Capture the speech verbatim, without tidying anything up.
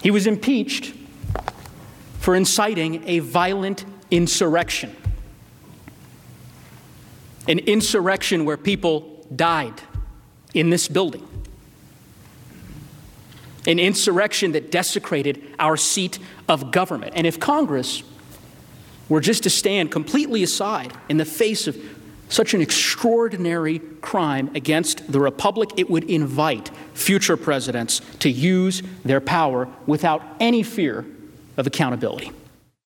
He was impeached for inciting a violent insurrection, an insurrection where people died in this building, an insurrection that desecrated our seat of government. And if Congress were just to stand completely aside in the face of such an extraordinary crime against the Republic, it would invite future presidents to use their power without any fear of accountability.